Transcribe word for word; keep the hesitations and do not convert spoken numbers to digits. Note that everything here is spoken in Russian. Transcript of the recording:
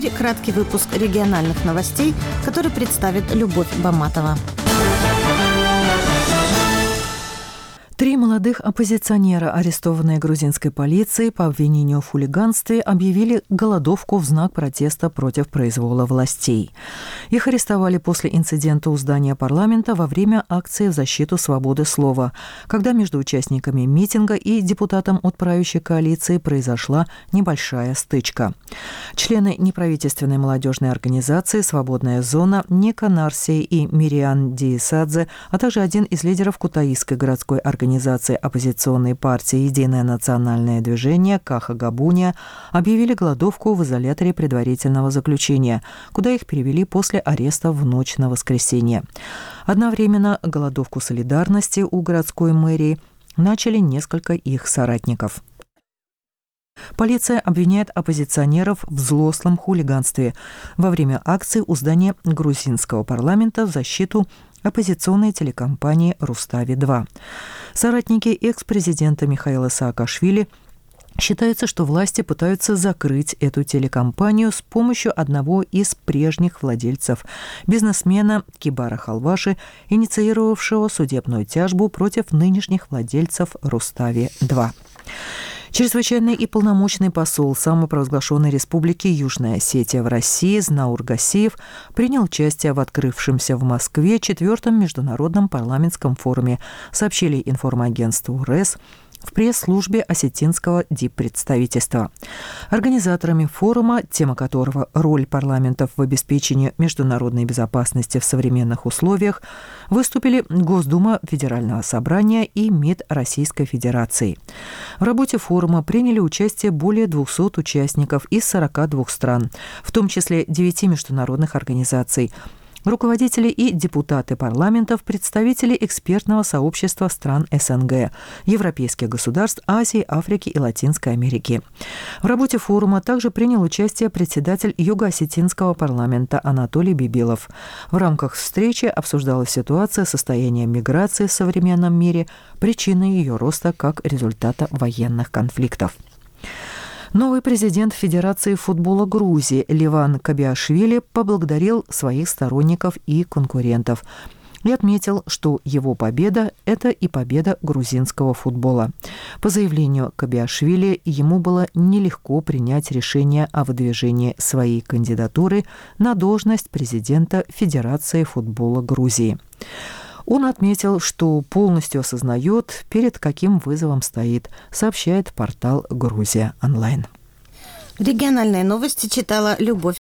Краткий выпуск региональных новостей, который представит Любовь Баматова. Три молодых оппозиционера, арестованные грузинской полицией по обвинению в хулиганстве, объявили голодовку в знак протеста против произвола властей. Их арестовали после инцидента у здания парламента во время акции в защиту свободы слова, когда между участниками митинга и депутатом от правящей коалиции произошла небольшая стычка. Члены неправительственной молодежной организации «Свободная зона» Ника Нарсей и Мириан Диисадзе, а также один из лидеров Кутаисской городской организации Организации оппозиционной партии «Единое национальное движение» Каха Габуния объявили голодовку в изоляторе предварительного заключения, куда их перевели после ареста в ночь на воскресенье. Одновременно голодовку солидарности у городской мэрии начали несколько их соратников. Полиция обвиняет оппозиционеров в злостном хулиганстве во время акции у здания грузинского парламента в защиту оппозиционной телекомпании «Рустави-два». Соратники экс-президента Михаила Саакашвили считается, что власти пытаются закрыть эту телекомпанию с помощью одного из прежних владельцев, бизнесмена Кибара Халваши, инициировавшего судебную тяжбу против нынешних владельцев «Рустави-два». Чрезвычайный и полномочный посол самопровозглашенной республики Южная Осетия в России Знаур Гасиев принял участие в открывшемся в Москве четвертом международном парламентском форуме, сообщили информагентству РЭС в пресс-службе осетинского диппредставительства. Организаторами форума, тема которого «Роль парламентов в обеспечении международной безопасности в современных условиях», выступили Госдума Федерального собрания и МИД Российской Федерации. В работе форума приняли участие более двухсот участников из сорока двух стран, в том числе девяти международных организаций, руководители и депутаты парламентов, представители экспертного сообщества стран СНГ, европейских государств Азии, Африки и Латинской Америки. В работе форума также принял участие председатель Юго-Осетинского парламента Анатолий Бибилов. В рамках встречи обсуждалась ситуация состояния миграции в современном мире, причины ее роста как результата военных конфликтов. Новый президент Федерации футбола Грузии Леван Кабиашвили поблагодарил своих сторонников и конкурентов и отметил, что его победа – это и победа грузинского футбола. По заявлению Кабиашвили, ему было нелегко принять решение о выдвижении своей кандидатуры на должность президента Федерации футбола Грузии. Он отметил, что полностью осознает, перед каким вызовом стоит, сообщает портал «Грузия онлайн». Региональные новости читала Любовь